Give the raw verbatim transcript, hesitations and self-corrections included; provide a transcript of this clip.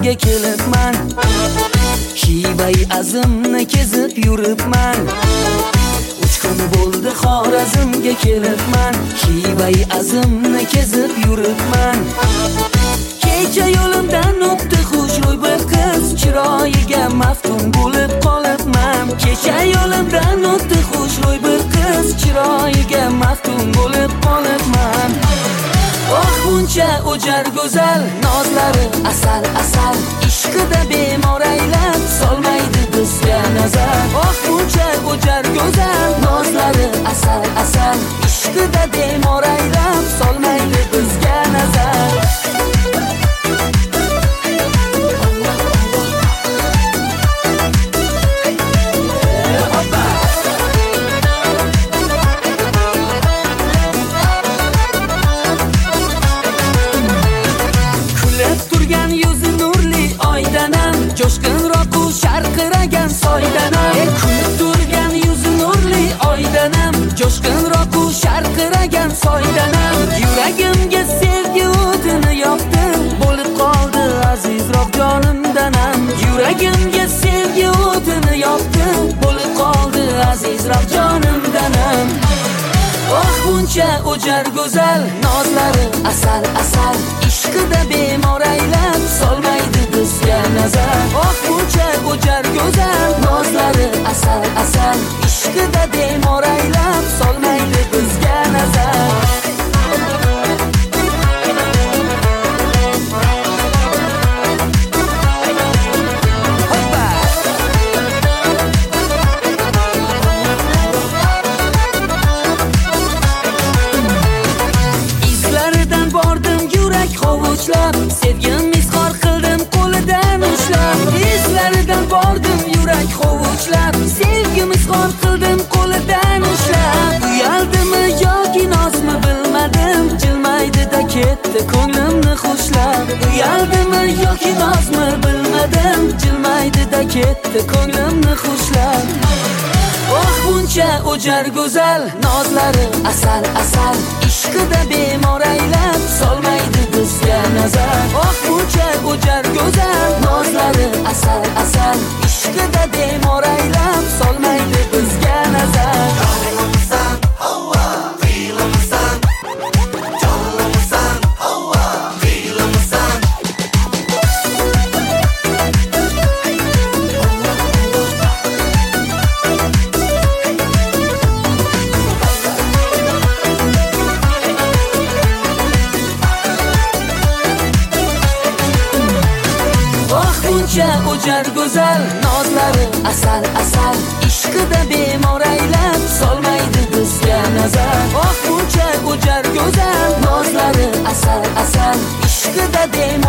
yoningga kelibman, Xiva-i azimni kezib yuribman. Uch kun bo'ldi Xorazmga kelibman, Xiva-i azimni kezib yuribman. Kecha yo'limdan o'tdi xushro'y bir qiz, chiroyiga maftun bo'lib qolibman. Kecha yo'limdan o'tdi xushro'y bir qiz, chiroyiga maftun bo'lib qolibman. Oh buncha o'jar go'zal, nozlari asal asal, ishqida bemor aylab solmaydi bizga nazar. Oh buncha o'jar go'zal, nozlari asal asal, ishqida bemor aylab solmaydi bizga nazar. Jo'shqinroq u sharqiragan soydanam, e kulib turgan yuzi nurli oydanam. Jo'shqinroq u sharqiragan soydanam, yuragimga sevgi o'tini yoqdi, bo'lib qoldi azizroq jonimdanam. Yuragimga sevgi o'tini yoqdi, bo'lib qoldi azizroq jonimdanam. Oh buncha o'jar go'zal, nozlari asal asal, ishqida bemor aylab solmaydi bizga nazar. Oh buncha o'jar go'zal, nozlari asal asal, ishqida bemor aylab solmaydi bizga nazar. Sevgim izhor qildim qo'lidan ushlab, izlaridan bordim yurak hovuchlab. Sevgim izhor qildim qo'lidan ushlab, uyaldimi yoki nozmi bilmadim, jilmaydi-da ketdi ko'nglimni xushlab. Uyaldimi yoki nozmi bilmadim, jilmaydi-da ketdi ko'nglimni xushlab. Oh buncha o'jar go'zal, nozlari asal asal, ishqida bemor aylab solmaydi bizga nazar. Oh buncha o'jar go'zal, nozlari asal asal, ishqida bemor aylab solmaydi bizga nazar. Jonimisan, hova, qiylimisan, jonimisan, hova, qiylimisan. O'jar go'zal, nozlari asal asal, ishqida bemor aylab solmaydi bizga nazar. Oh buncha o'jar go'zal, nozlari asal asal, ishqida bemor